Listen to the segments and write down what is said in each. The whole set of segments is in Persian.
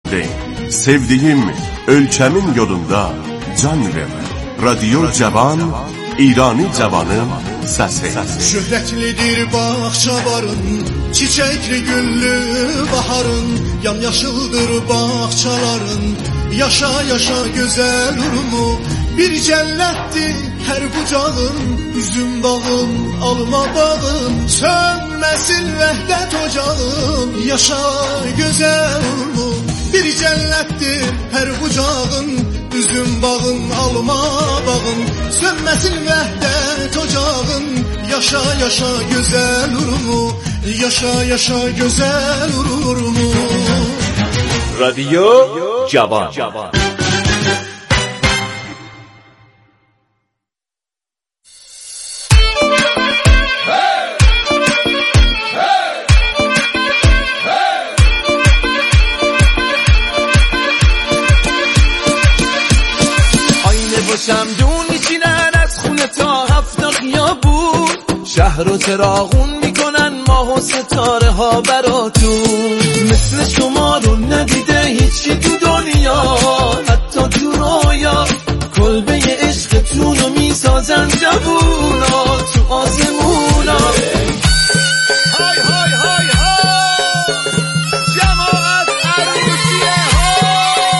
Sevdiyim ölkəmin yolunda can ver. Radyo Cavan, İrani Cavanın səsi. Şöhrətlidir bağçaların, çiçəkli güllü baharın, yamyaşıldır bağçaların, yaşa yaşa gözəl urmu. Bir cənnətdir hər bucağın, üzüm bağın, alma bağın, sönməsin vəhdət ocağın, yaşa gözəl urmu. Bir cənnətdir hər bucağın, üzüm bağın, alma bağın, sönməsin vəhdət ocağın, yaşa yaşa gözəl urmu, yaşa yaşa gözəl urmu. رادیو جوان. شمدون میچینن از خونه تا هفت خیابون، شهر رو چراغون میکنن ماه و ستاره ها براتون. مثل شما رو ندیده هیچی تو دنیا، حتی تو رویا کلبه عشقتون رو میسازن جوونا تو آسمونا. های های های های جماعت عروسیه ها.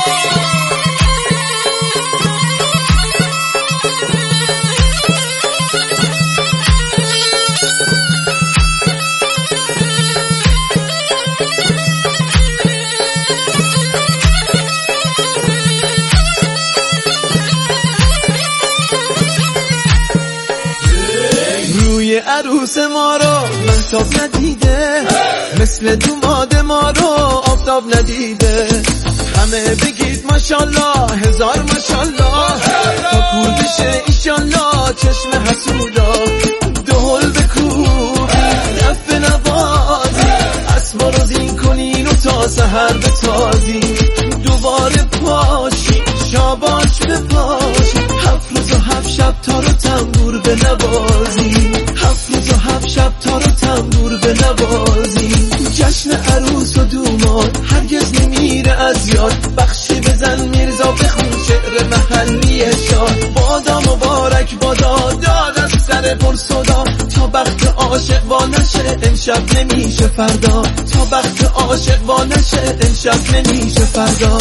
عروس ما رو مهتاب ندیده، مثل دوماد ما رو آفتاب ندیده. همه بگید ماشالله، هزار ماشالله، تا کور بشه ایشالله چشم حسودا. دهل بکوب دف نوازی، اسما رو زین کنین و تا سحر بتازی. دوباره پاشی شاباش بپاش، 7 روز و 7 شب تا رو تنبور بنوازی. 7 روز و 7 شب تا رو تنبور بنوازی. جشن عروس و دوماد هرگز نمیره از یاد، بخشی بزن میرزا بخون شعر محلی شاد. بادا مبارک بادا داد از سر پرصدا، تا بخت عاشق وا نشه امشب نمیشه فردا. تا بخت عاشق وا نشه امشب نمیشه فردا.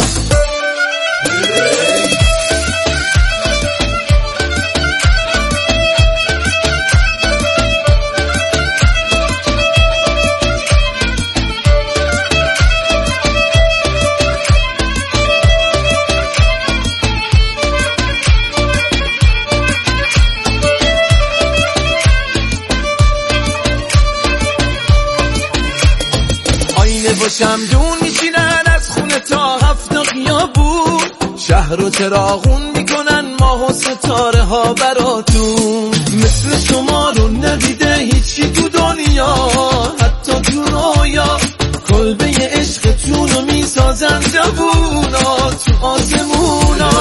شمدون میچینن از خونه تا هفت خیابون، شهر رو چراغون میکنن ماه و ستاره ها براتون. مثل شما رو ندیده هیچی تو دنیا، حتی تو رویا کلبه عشقتون رو میسازن جوونا تو آسمونا.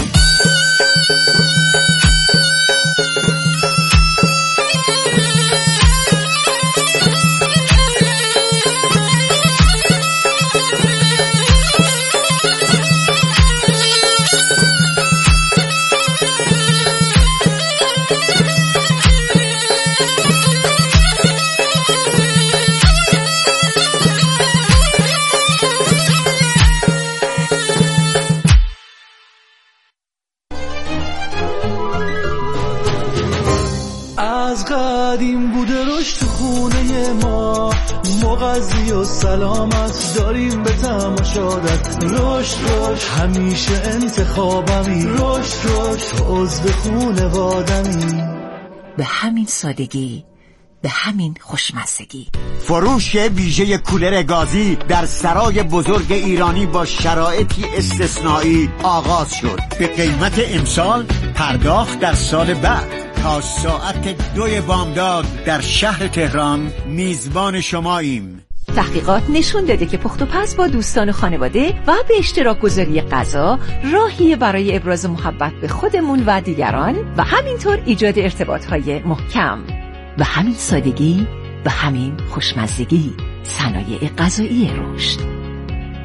از قدیم بوده رشد تو خونه ما، مغذی و سلامت داریم به تماشادت. رشد همیشه انتخابمی، رشد تو عضو خونوادمی. به همین سادگی، به همین خوشمزگی. فروش ویژه کولر گازی در سرای بزرگ ایرانی با شرایطی استثنایی آغاز شد. به قیمت امسال، پرداخت در سال بعد. تا ساعت 2 بامداد در شهر تهران میزبان شماییم. تحقیقات نشون داده که پخت و پز با دوستان و خانواده و به اشتراک گذاری غذا راهیه برای ابراز محبت به خودمون و دیگران و همینطور ایجاد ارتباطهای محکم. به همین سادگی، به همین خوشمزگی. صنایع غذایی رشد.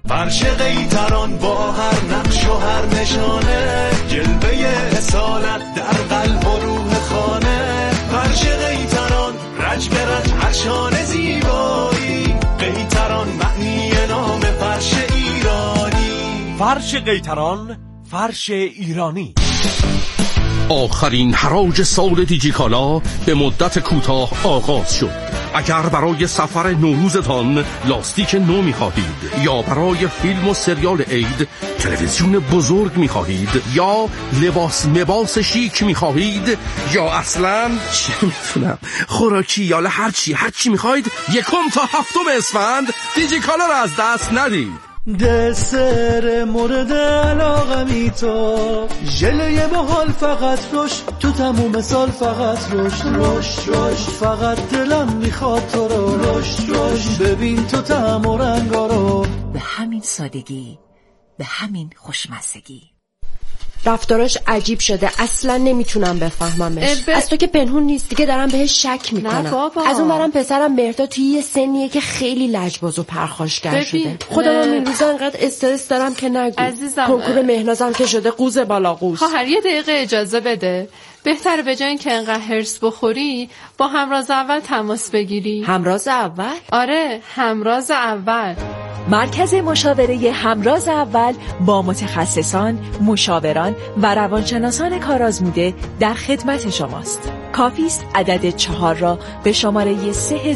فرش قیطران با هر نقش و هر نشانه، جلوه اصالت در قلب و روح خانه. فرش قیطران رج به رج عرشان زیبایی، قیطران معنی نام فرش ایرانی. فرش قیطران، فرش ایرانی. آخرین حراج سال دیجیکالا به مدت کوتاه آغاز شد. اگر برای سفر نوروزتان لاستیک نو می‌خواهید، یا برای فیلم و سریال عید تلویزیون بزرگ می‌خواهید، یا لباس شیک می‌خواهید، یا اصلاً چه می‌دونم خوراکی یا هرچی می‌خواهید، 1 تا 7 اسفند دیجیکالا را از دست ندید. دسر مورد علاقمی تو، ژله محال فقط روش، تو تموم سال فقط روش فقط دلم میخواد تو رو روش ببین تو طعم و رنگا رو. به همین سادگی، به همین خوشمزگی. رفتاراش عجیب شده، اصلا نمیتونم بفهممش. از تو که پنهون نیست دیگه، دارم بهش شک میکنم. نه بابا. از اون برم پسرم مهرداد توی یه سنیه که خیلی لجباز و پرخاشگر شده. خودم این روزا انقدر استرس دارم که نگو. عزیزم کنکور مهنازم که شده قوز بالا قوز. خواهر یه دقیقه اجازه بده. بهتره به جای اینکه انقدر هرس بخوری با همراز اول تماس بگیری. همراز اول؟ آره، همراز اول. مرکز مشاوره همراز اول با متخصصان، مشاوران و روانشناسان کارآزموده در خدمت شماست. کافی است عدد 4 را به شماره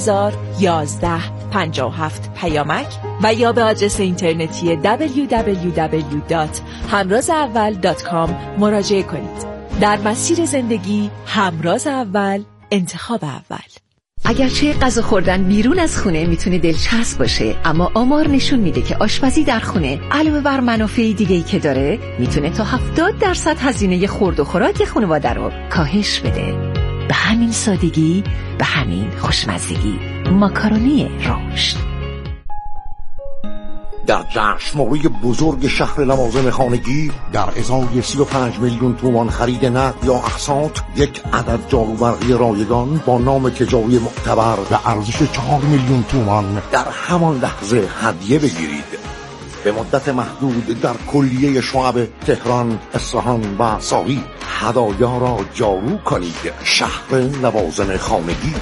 301157 پیامک و یا به آدرس اینترنتی www.hamrazaawal.com مراجعه کنید. در مسیر زندگی همراز اول، انتخاب اول. اگرچه غذا خوردن بیرون از خونه میتونه دلچسب باشه، اما آمار نشون میده که آشپزی در خونه علاوه بر منافع دیگه‌ای که داره، میتونه تا 70% هزینه خورد و خوراک خانواده رو کاهش بده. به همین سادگی، به همین خوشمزگی. ماکارونی رشد. در جشنواره بزرگ شهر لوازم خانگی در ازای 35 میلیون تومان خرید نقد یا اقساط، 1 عدد جاروبرقی رایگان با نام تجاری معتبر به ارزش 4 میلیون تومان در همان لحظه هدیه بگیرید. به مدت محدود در کلیه شعب تهران، اصفهان و ساری هدایا را جارو کنید. شهر لوازم خانگی.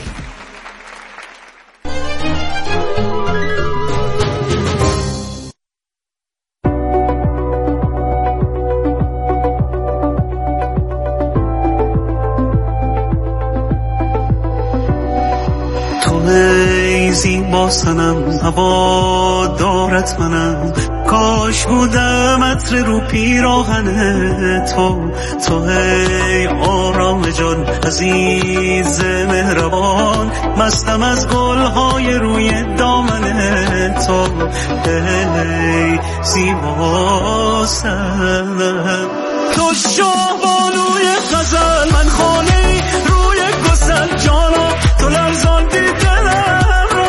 زیبا سنم هوا دارت منم، کاش بودم عطر رو پیراهن تو ای آرام جان عزیز مهربان، مستم از گلهای روی دامن تو ای زیبا سنم. تو شاهبانوی غزل، من خانه روی گسل جانا، تو لرزان دیدنم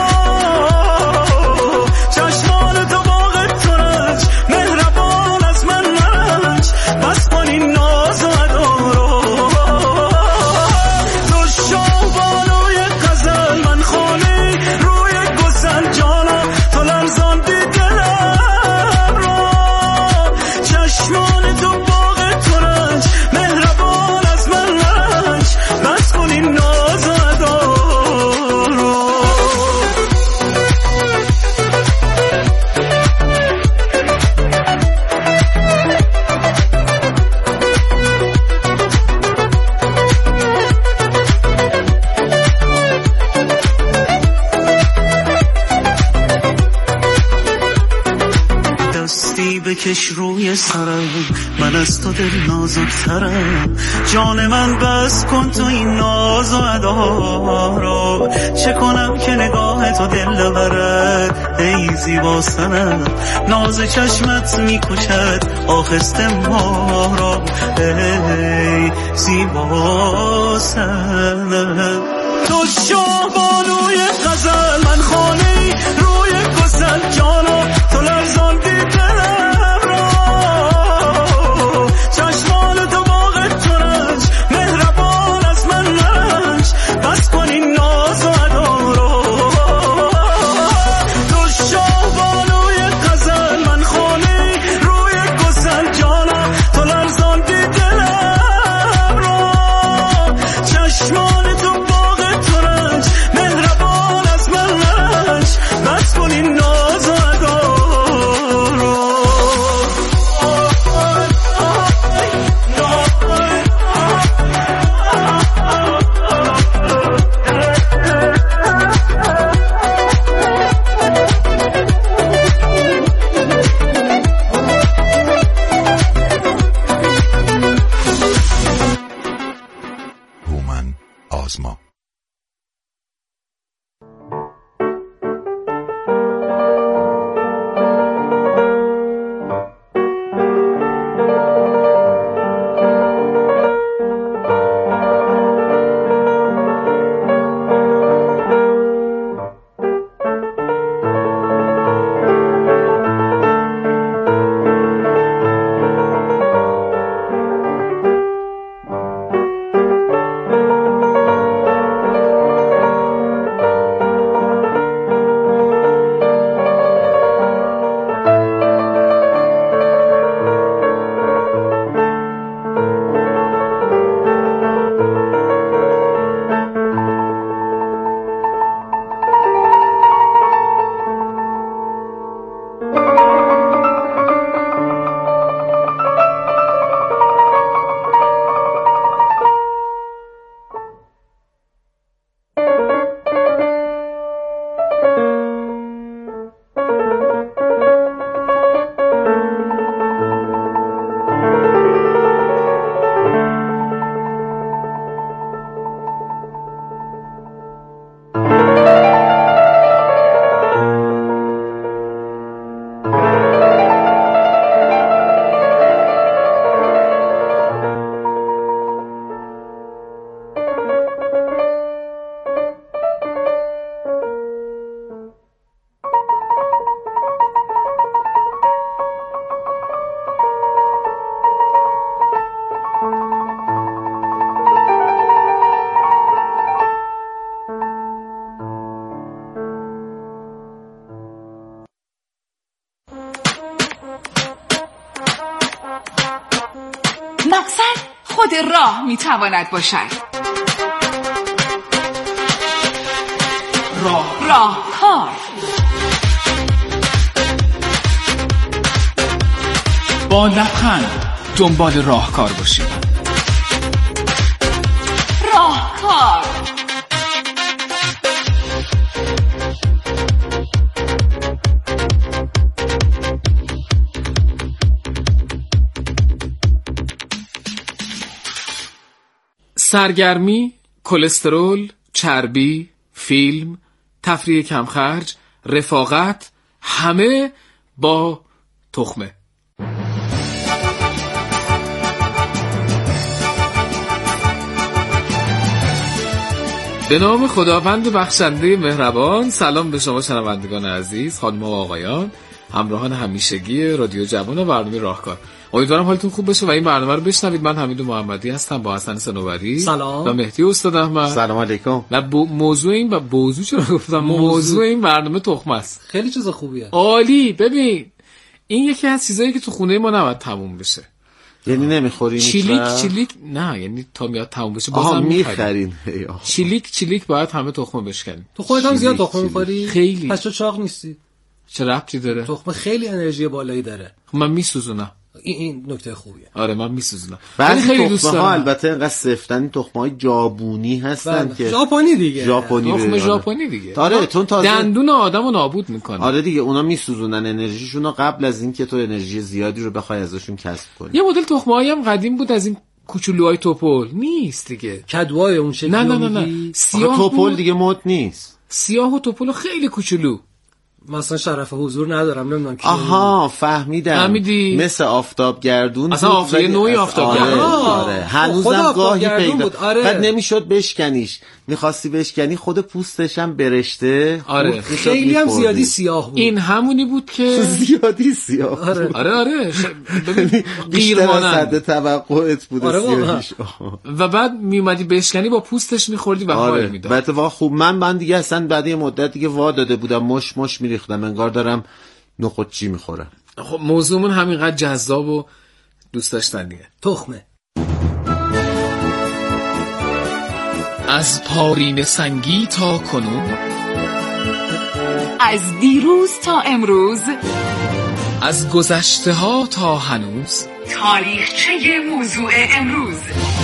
بکش روی سرم، من از تو دل نازکترم، جان من بس کن تو این ناز و ادا را، چه کنم که نگاه تو دل برد ای زیبا سنم، ناز چشمت میکشد آخسته ما را ای زیبا سنم. تو شاهبانوی غزل، من خانه روی گسل جانا، تو لرزان دیدنم من مقصد خود راه میتواند باشد. راهکار. با لبخند دنبال راهکار باشید. راهکار. سرگرمی، کلسترول، چربی، فیلم، تفریح کمخرج، رفاقت، همه با تخمه. به نام خداوند بخشنده مهربان. سلام به شما شنوندگان عزیز، خانم و آقایان، همراهان همیشگی رادیو جوان و برنامه راهکار. امیدوارم حالتون خوب باشه و این برنامه رو بشنوید. من حمید محمدی هستم با حسن صنوبری. سلام. و مهدی استاد احمد. سلام علیکم. موضوع این برنامه تخمه است. خیلی چیز خوبیه. عالی. ببین این یکی از چیزایی که تو خونه ما نباید تموم بشه. یعنی نمیخورین؟ چیلیک نه، یعنی تا میاد تموم بشه بازم میخرین. چیلیک باید همه تخمه بشکنیم. تو خودت هم زیاد تخمه میخوری؟ خیلی. پس چرا چاق نیستی؟ چه ربطی داره؟ تخمه خیلی انرژی بالایی داره. من میسوزونم. این نکته خوبیه. آره من میسوزونم. خیلی دوست دارم. البته اینقدر سفتن تخمه‌های ژاپنی هستن که ژاپنی دیگه. تخمه ژاپنی دیگه. آره چون تازه دندون آدمو نابود میکنه. آره دیگه اونا میسوزونن انرژیشونو قبل از اینکه تو انرژی زیادی رو بخوای ازشون کسب کنی. یه مدل تخمه‌ای هم قدیم بود از این کوچولوهای توپل نیست دیگه. کدوای اون شکلی. نه سیاه توپل دیگه مد نیست. سیاه و توپل خیلی کوچولو. مثلا شرف حضور ندارم نمیدونم کی. آها فهمیدی. مثل آفتابگردون اصلا آفتاب نوعی آفتابگردون. آره هنوزم گاهی پیدا بعد نمیشد بشکنیش، می‌خواستی بشکنی خود پوستش هم برشته. آره خیلی هم زیادی سیاه بود. این همونی بود که زیادی سیاه. آره ببین بیشتر از حد توقعت بود سیاهیش. و بعد میومدی بشکنی با پوستش می‌خوردی و حال میداد. بعد واقعا خوب. من دیگه اصلا بعد یه مدت دیگه وا داده بودم مش ریختم انگار دارم نخودچی میخورم. خب موضوعمون همینقدر جذاب و دوست داشتنیه. تخمه. از پارین سنگی تا کنون، از دیروز تا امروز، از گذشته ها تا هنوز، تاریخچه موضوع امروز.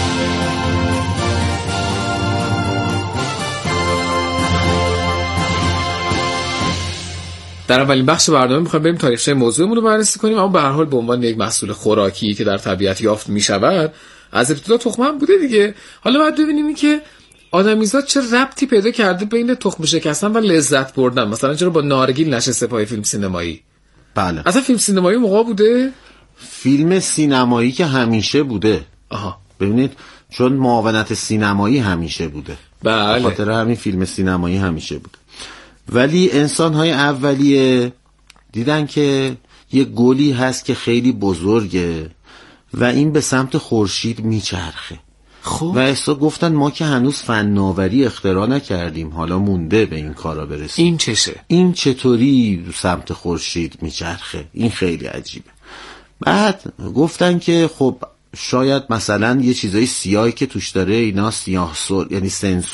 در اولین بخش برنامه میخوایم بریم تاریخچه موضوعمون رو بررسی کنیم، اما به هر حال به عنوان یک محصول خوراکی که در طبیعت یافت میشود از ابتدا تخمه هم بوده دیگه. حالا باید ببینیم این که آدمیزاد چه ربطی پیدا کرده بین تخم شکستن و لذت بردن. مثلا چرا با نارگیل نشسته پای فیلم سینمایی؟ بله اصلا فیلم سینمایی موقع بوده؟ فیلم سینمایی که همیشه بوده. آها ببینید چون معاونت سینمایی همیشه بوده. بله. خاطر همین فیلم سینمایی همیشه بوده. ولی انسان‌های اولیه دیدن که یه گلی هست که خیلی بزرگه و این به سمت خورشید میچرخه. خب و احسا گفتن ما که هنوز فناوری اختراع نکردیم، حالا مونده به این کارا برسیم. این چشه؟ این چطوری سمت خورشید میچرخه؟ این خیلی عجیبه. بعد گفتن که خب شاید مثلا یه چیزای سیاهی که توش داره اینا سیاه سور، یعنی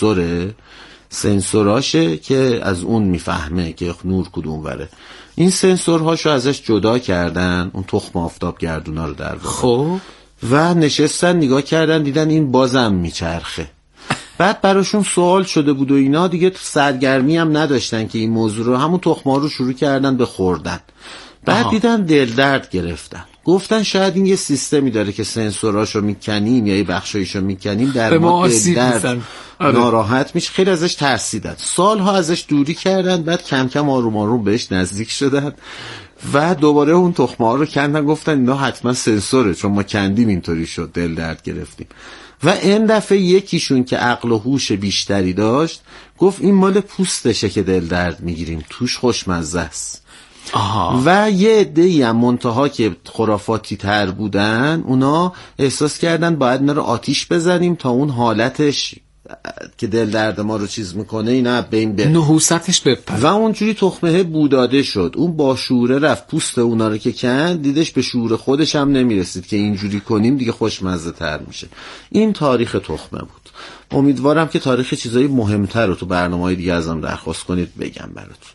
سنسوراشه که از اون میفهمه که نور کدوم وره. این سنسورهاشو ازش جدا کردن، اون تخم آفتابگردونا رو در واقع. خب و نشستن نگاه کردن دیدن این بازم میچرخه. بعد براشون سوال شده بود و اینا دیگه سرگرمی هم نداشتن که این موضوع رو، همون تخم‌ها رو شروع کردن به خوردن. بعد دیدن دل درد گرفتن. گفتن شاید این یه سیستمی داره که سنسوراشو میکنیم یا یه بخشایشو میکنیم در ما دل درد ناراحت میشه. خیلی ازش ترسیدن، سالها ازش دوری کردن. بعد کم کم آروم آروم بهش نزدیک شدن و دوباره اون تخمه ها رو کندن. گفتن اینا حتما سنسوره چون ما کندیم اینطوری شد دل درد گرفتیم. و این دفعه یکیشون که عقل و هوش بیشتری داشت گفت این مال پوستشه که دل درد میگیریم، توش خوشمزه است. و یه عده‌ای هم منتها که خرافاتی تر بودن اونا احساس کردن باید اینا رو آتیش بزنیم تا اون حالتش که دل درد ما رو چیز میکنه اینا بین بره، نحوستش بپره و اونجوری تخمه بوداده شد. اون با شوره رفت پوست اونا رو که کند، دیدش به شوره خودش هم نمیرسید که اینجوری کنیم دیگه خوشمزه تر میشه. این تاریخ تخمه بود. امیدوارم که تاریخ چیزایی مهمتر رو تو برنامه‌های دیگه ازم درخواست کنید بگم براتون.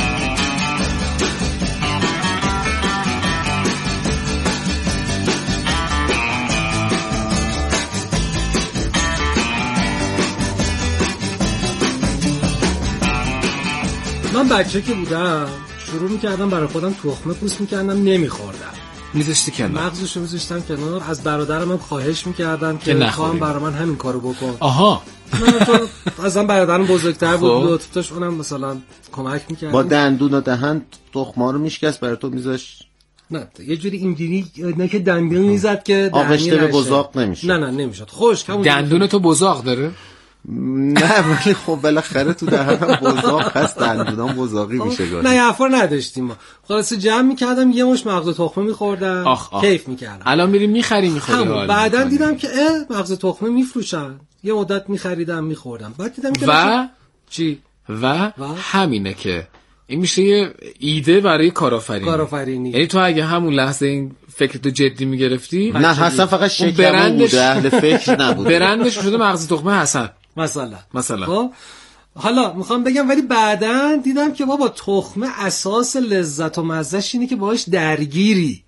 من بچه که بودم شروع میکردم برای خودم تخمه پوست میکردم، نمیخوردم، میذاشتی کنار، مغزشو میذاشتم کنار. از برادرم هم خواهش میکردم که خواهم برای من همین کارو بکن. آها ازم برادرم بزرگتر بود، لطف داشت اونم مثلا کمک میکرد. با دندون و دهن تخمه رو میشکست برای تو میذاشت؟ نه یه جوری اینجوری نه که دندون میزد که آغشته به بزاق نمیشه. نه نمیشد. خشک. دندون تو بزاق داره؟ نه ولی خب بالاخره تو دهنم بزاق هست، دندونام بزاقی میشه گاهی. نه حرفا نداشتیم ما. خلاص جمع میکردم یه مش مغز تخمه میخوردم، کیف میکردم. الان میری میخری میخوری. بعدن دیدم که مغز تخمه میفروشن، یه مدت میخریدم میخوردم. بعد دیدم که و چی و همینه که این میشه یه ایده برای کارآفرینی. یعنی تو اگه همون لحظه این فکرتو جدی میگرفتی، نه حسن فقط شکمو بوده، اهل فکر نبوده. برندش شده مغز تخمه حسن مثلا. خب حالا میخوام بگم ولی بعدن دیدم که بابا تخمه اساس لذت و مزهش اینه که باهاش درگیری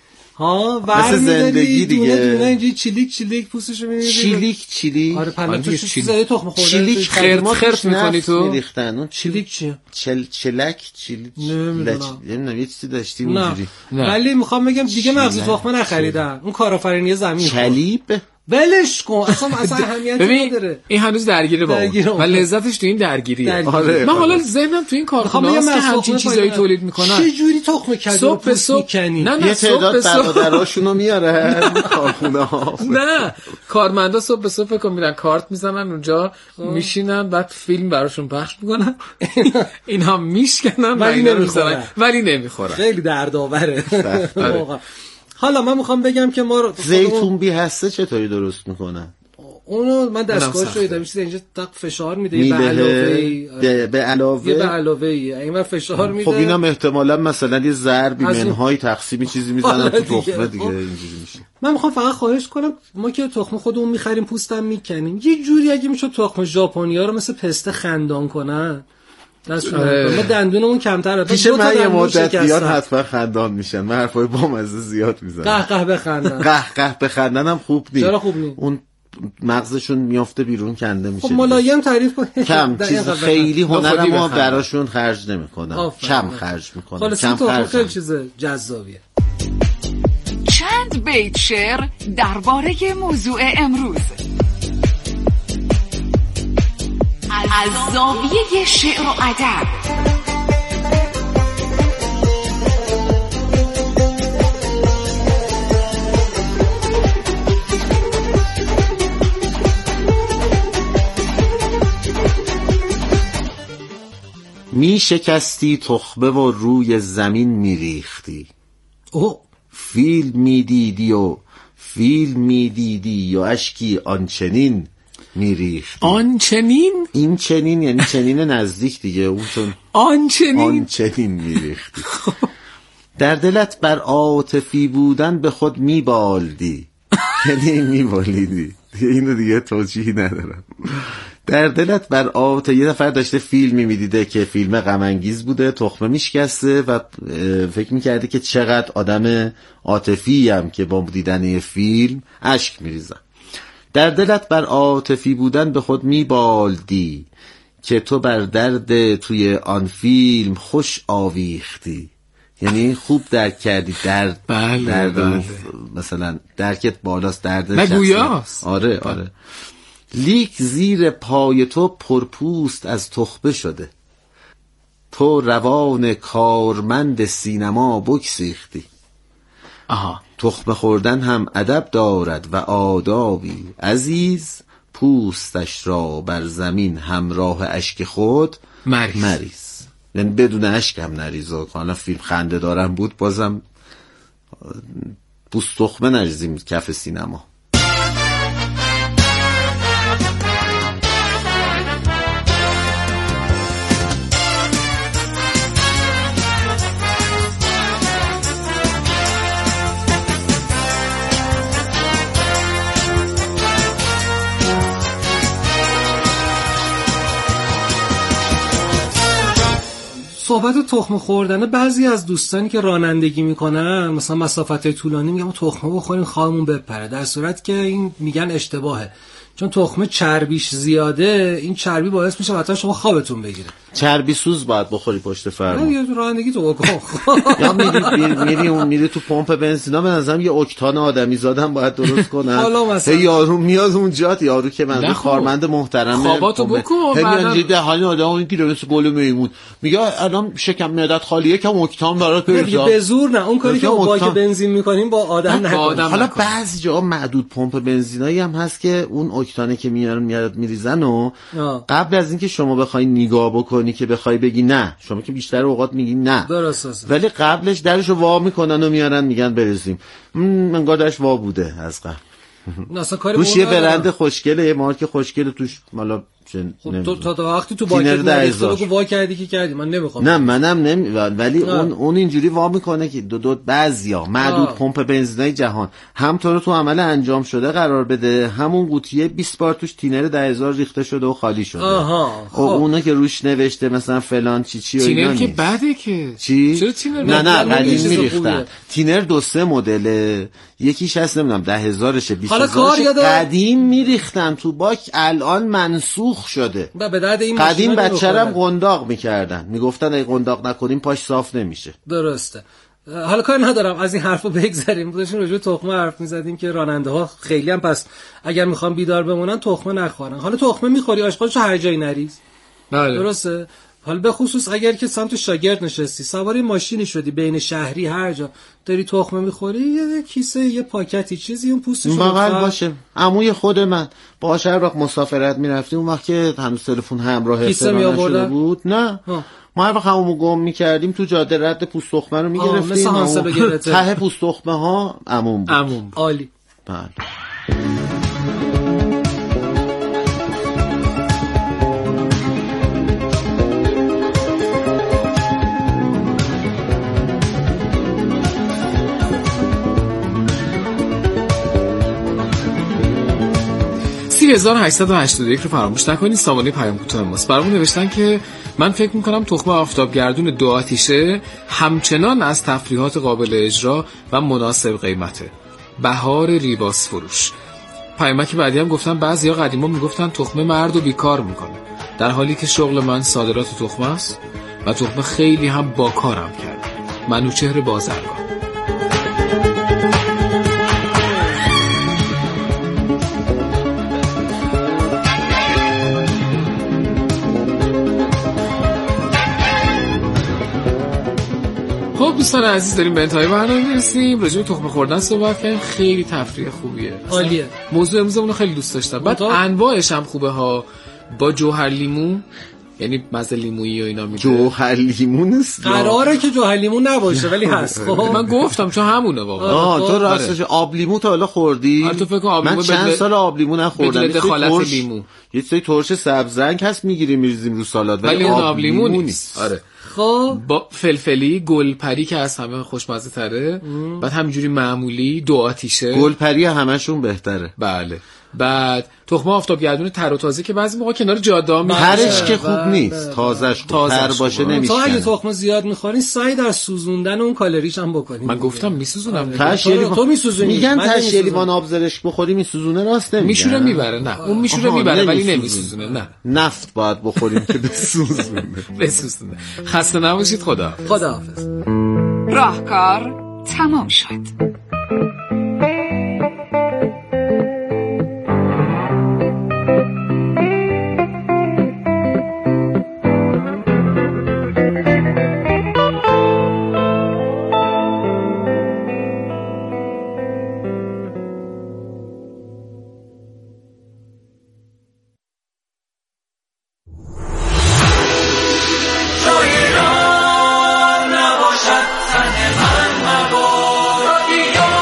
مثل زندگی دیگه. دونه اینجوری چلیک پوستشو می‌بینی. چلیک آره پنبه چیزای تخمه خورده. چلیک خرت می‌کنی تو. می‌ریختن اون چلیک چیه؟ چلیک نمیدونم یه چیزی داشتیم اینجوری. ولی میخوام بگم دیگه مغز تخمه نخریدم. اون کارآفرینی زمین. چلیب ولش کن اصلا اهمیتی نداره. این هنوز درگیره با و لذتش تو این درگیریه. من حالا ذهنم تو این کارخونه است که همچین چیزایی تولید میکنن. چه جوری تخم کدو پوست میکنی؟ یه تعداد برادراشونو میاره کارخونه ها. نه کارمندا صبح به صبح فکر میرن کارت میزنن اونجا میشینن، بعد فیلم براشون پخش میکنن، اینها میشکنن ولی نمیخورن. خیلی دردآوره واقعا. حالا من میخوام بگم که ما زیتون بی هسته چطوری درست میکنن؟ اونو من دستگاهش رو دیدم، میشه اینجا تق فشار میده به علاوه این فشار میده. خب اینم احتمالاً مثلا یه ضربی منهای تقسیمی چیزی میزنن تو تخمه دیگه اینجوری میشه. من میخوام فقط خواهش کنم ما که تخمه خودمون میخریم پوستم میکنیم، یه جوری اگه میشه تخمه ژاپنیا رو مثل پسته خندان کنن ما دندونمون کمتره. پیش من یه مدت بیاد حتما خندان میشن. من حرفای بامزه زیاد میزنم. قهقه بخندن هم خوب نیست. چرا خوب نیست؟ اون مغزشون میافته بیرون کنده میشه. خب ملایم تعریف کن. کم چیز خیلی هنرمو براشون خرج نمیکنم، کم خرج میکنم. کم خرج خیلی چیز جذابیه. چند بیت شعر درباره موضوع امروز از زاویه شعر و ادب. می شکستی تخمه و روی زمین می ریختی. فیلم می دیدی و اشکی آنچنین میریخت. آنچنین؟ این چنین یعنی چنین نزدیک دیگه، اون چون آنچنین میریختی. در دلت بر عاطفی بودن به خود میبالدی، یعنی میبالیدی. اینو دیگه توجیهی ندارم. در دلت بر عاطفی، یه نفر داشته فیلمی میدیده که فیلم غم انگیز بوده، تخمه میشکسته و فکر میکرده که چقدر آدم عاطفی ام که با دیدن یه فیلم اشک میریزم. در دلت بر عاطفی بودن به خود میبالدی که تو بر درد توی آن فیلم خوش آویختی. یعنی خوب درک کردی درد. درد مثلا درکت بالاست، درد نگویاست. آره لیک زیر پای تو پرپوست از تخمه شده، تو روان کارمند سینما بگسیختی. تخمه خوردن هم ادب دارد و آدابی، عزیز پوستش را بر زمین همراه اشک خود مریز. یعنی بدون اشک هم نریز. حالا فیلم خنده دارم بود بازم پوست تخمه نریزیم کف سینما. صحبت تخم خوردن، بعضی از دوستانی که رانندگی میکنن مثلا مسافت طولانی میگن ما تخمه بخوریم خوابمون بپره، در صورت که این میگن اشتباهه، چون تخمه چربیش زیاده، این چربی باعث میشه حتی شما خوابتون بگیره. چربی سوز باید بخوری پشت فرمون. نه تو رانندگی تو بکن. یا میری تو پمپ بنزینا، به نظرم یه اکتان آدمی زادن باید درست کنن. حالا مثلا یارو میاد اونجا، یارو که من کارمند محترمه خواباتو بکن. میگن جدی حالی آدم این کیلومتر گل میمون، میگه الان شکم معدت خالیه که اکتان برات بریزا. به زور نه، اون کاری که با باک بنزین میکنیم با آدم نکنیم. حالا بعضی جا معدود پمپ بنزینایی هم هست که اون اکتانی که میاد میریزن و قبل از اینکه شما بخوای نگاه بکنی که بخوای بگی نه، شما که بیشتر اوقات میگی نه، درست، ولی قبلش درشو وا میکنن و میارن میگن بریزیم. انگار درش وا بوده از قبل. توش یه برند خوشگله، یه مارک خوشگله توش، مالا تو تا وقتی تو باکت نریخته بگو وا کردی که کردی، من نمیخوام. نه منم ولی اون اینجوری وا میکنه که دو بعضیا معدود پمپ بنزینای جهان هم تو عمل انجام شده قرار بده، همون قوطیه 20 بار توش تینر 10000 ریخته شده و خالی شده. اونا که روش نوشته مثلا فلان چی و اینا تینر که بده که چی؟ چرا تینر؟ نه قدیم میریختن. تینر 2-3 مدله، یکیش هست نمیدونم 10000شه 20000 قدیم میریختن تو باک، الان منسوخ شده. قدیم بچه‌رم قنداق میکردن، میگفتن اگه قنداق نکنیم پاش صاف نمیشه. درسته. حالا کاری ندارم، از این حرفو بگذریم. داشتیم راجع به تخمه حرف میزدیم که راننده ها خیلی هم پس اگر میخوان بیدار بمونن تخمه نخورن. حالا تخمه میخوری آشغالشو هر جایی نریز. بله. درسته. حالا به خصوص اگر که سمت شاگرد نشستی، سواری ماشینی شدی، بین شهری هر جا داری تخمه میخوری، یه کیسه، یه پاکتی چیزی اون پوستشو بغل باشه. عموی خود من باهاش هر وقت مسافرت میرفتیم، اون وقت که هنوز تلفن همراه احتمال نشده بود، نه ما هر وقت همو گم میکردیم تو جاده رد پوست تخمه رو میگرفتیم، ته پوست تخمه ها عموم بود. عالی. بله. سی 1881 رو فراموش نکنید. سامانه پیام کوتاه ماست. برامون نوشتن که من فکر میکنم تخمه آفتابگردون 2 آتیشه همچنان از تفریحات قابل اجرا و مناسب قیمته. بهار ریباس فروش. پیامک بعدی هم گفتن بعضیا قدیما میگفتن تخمه مردو بیکار میکنه، در حالی که شغل من صادرات تخمه است و تخمه خیلی هم با کارم کرد. منوچهر بازرگان. خب دوستان عزیز، داریم به انتهای برنامه میرسیم. راجع به تخمه خوردن صحبت کردیم، خیلی تفریح خوبیه، عالیه. موضوع امروزمون رو خیلی دوست داشتم. بعد انواعش هم خوبه ها، با جوهر لیمو، یعنی مزه لیمویی و اینا میده. جوهر لیمو نیست، قراره که جوهر لیمو نباشه ولی هست. خب من گفتم چون همونه واقعا. تو راستش آب لیمو تا حالا خوردی؟ تو فکر کن آب لیمو، من چند سال آب لیمو نخوردم. بدون دخالت لیمو. یه سری ترش سبز رنگ هست میگیریم میریزیم رو سالاد، ولی اون آب لیمو نیست. آره. خب با فلفلی، گلپری که از همه خوشمزه تره، بعد همینجوری معمولی، 2 آتیشه. گلپری همشون بهتره. بله. بعد تخمه آفتابگردون تر و تازه که بعضی موقع کنار جاده میشه. ترش که خوب نیست، تازهش خوب. تر باشه نمیشه. تو اگه تخمه زیاد میخوری سعی در سوزوندن اون کالریش هم بکنی. من گفتم میسوزونم. تو میسوزونی. میگن تش لیوان آب زرشک بخوری میسوزونه، راست نمیگن. میشوره میبره. نه اون میشوره میبره ولی نمیسوزونه. نه نفت باید بخوریم که بسوزونه. خسته نباشید. خداحافظ. راهکار تمام شد. نباشد تن من مبار.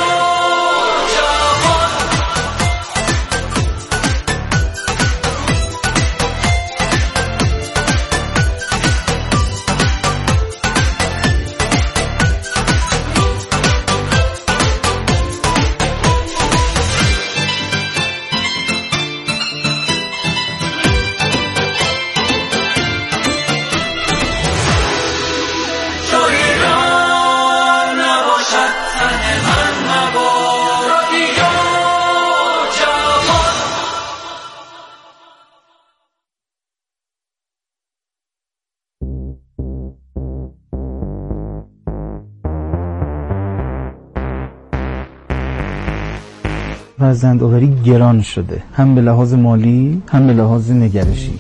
فرزندآوری گران شده، هم به لحاظ مالی هم به لحاظ نگرشی.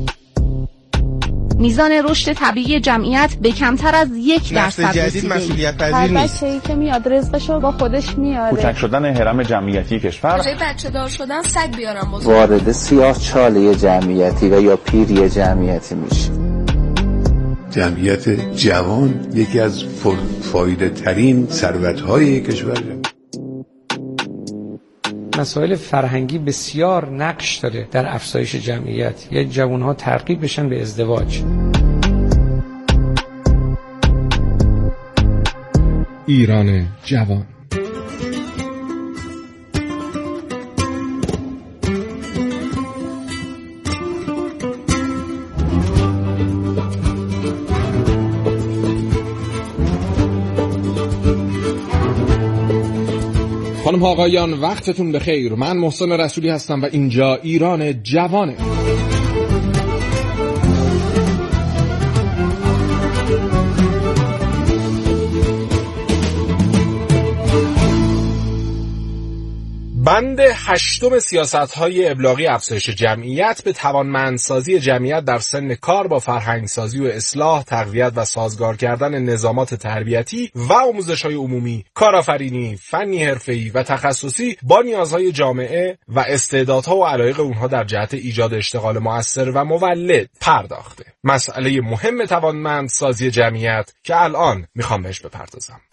میزان رشد طبیعی جمعیت به کمتر از 1% رسیده. مسئولیت پذیر نیست. هر بچه‌ای که میاد رزقشو با خودش میاره. کوچک شدن هرم جمعیتی کشور. برای بچه دار شدن سگ بیارم بزرگ. وارد سیاه‌چاله جمعیتی و یا پیری جمعیتی میشه. جمعیت جوان یکی از پرفایده ترین ثروت‌های کشور. مسائل فرهنگی بسیار نقش داره در افزایش جمعیت. یه جوانها ترغیب بشن به ازدواج. ایران جوان. خانم آقایان وقتتون بخیر. من محسن رسولی هستم و اینجا ایران جوانه. بند 8 سیاست‌های ابلاغی افزایش جمعیت به توانمندسازی جمعیت در سن کار با فرهنگسازی و اصلاح، تقویت و سازگار کردن نظامات تربیتی و آموزش‌های عمومی، کارآفرینی، فنی حرفه‌ای و تخصصی با نیازهای جامعه و استعدادها و علایق اونها در جهت ایجاد اشتغال مؤثر و مولد پرداخته. مسئله مهم توانمندسازی جمعیت که الان میخوام بهش بپردازم.